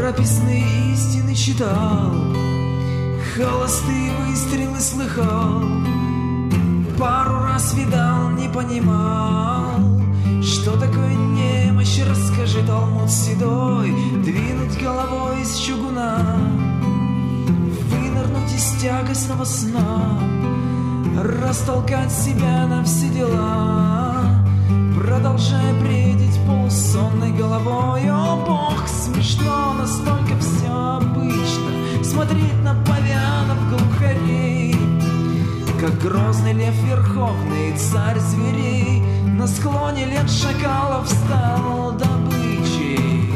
прописные истины читал, холостые выстрелы слыхал, пару раз видал, не понимал, что такое немощь, расскажи, Талмуд седой, двинуть головой из чугуна, вынырнуть из тягостного сна, растолкать себя на все дела, продолжая бредить полусонной головой. О, Бог, смешно, настолько все обычно, смотреть на павианов глухарей, как грозный лев верховный, царь зверей, на склоне лет шакалов стал добычей.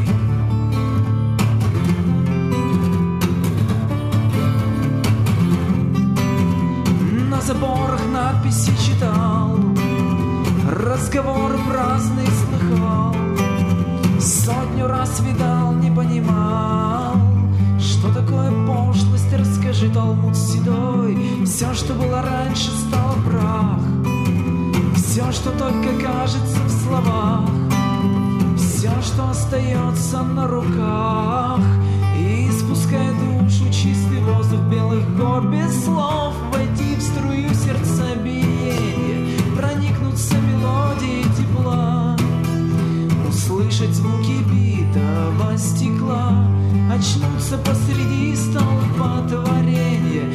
На заборах надписи читал, разговоры праздные слыхал, сотню раз видал, не понимал, что такое пошлость, расскажи, Талмуд седой. Все, что было раньше, стало прах, все, что только кажется в словах, все, что остается на руках, и спуская душу чистый воздух белых гор, без слов войти в струю сердцебиения, проникнуться мелодией тепла, услышать звуки битого стекла, очнуться посреди столпотворения.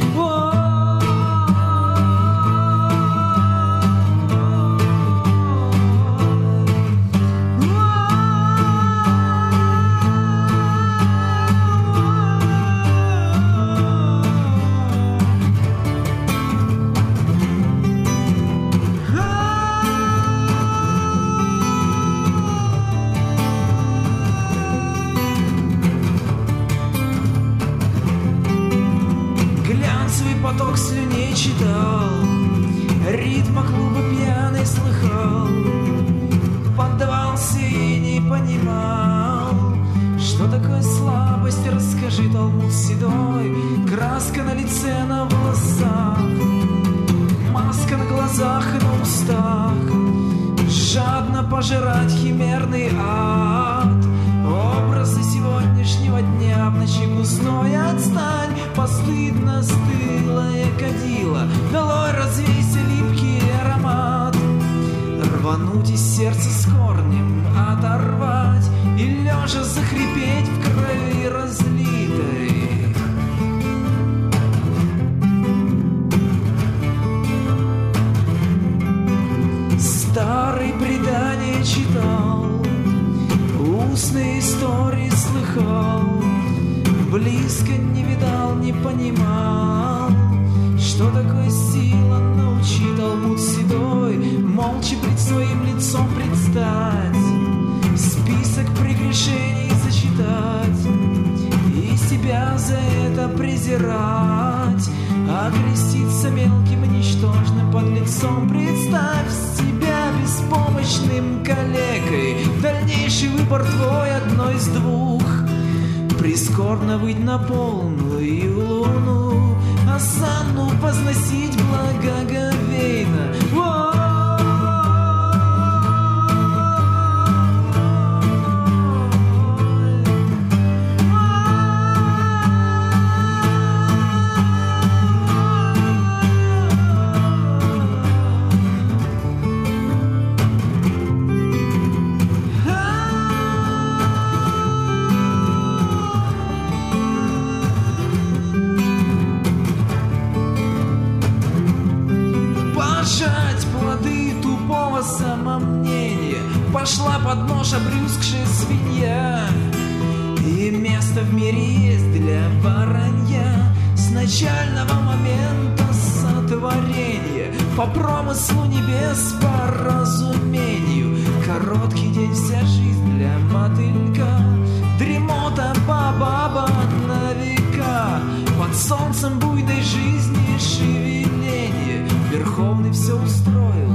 Поток слюней читал, ритма клуба пьяный слыхал, поддавался и не понимал, что такое слабость, расскажи, Талмуд седой. Краска на лице, на волосах, маска на глазах и на устах, жадно пожирать химерный ад, образы сегодняшнего дня в ночи густой. Отстань, постыдно стылое кадило, долой развейся липкий аромат, рвануть из сердца с корнем, оторвать и лежа захрипеть в крови разлитой. Старые предания читал, устные истории слыхал, близко не видал, не понимал, что такое сила, научи, Талмуд седой. Молча пред своим лицом предстать, список прегрешений зачитать и себя за это презирать, окреститься мелким и ничтожным подлецом. Представь себя беспомощным калекой, дальнейший выбор твой одно из двух: прискорбно выть на полную луну, осанну возносить благоговейно. Самомнение, пошла под нож обрюзгшая свинья, и место в мире есть для воронья с начального момента сотворения, по промыслу небес, по разумению. Короткий день, вся жизнь для мотылька, дремота баба на века, под солнцем буйной жизни шевеление. Верховный все устроил,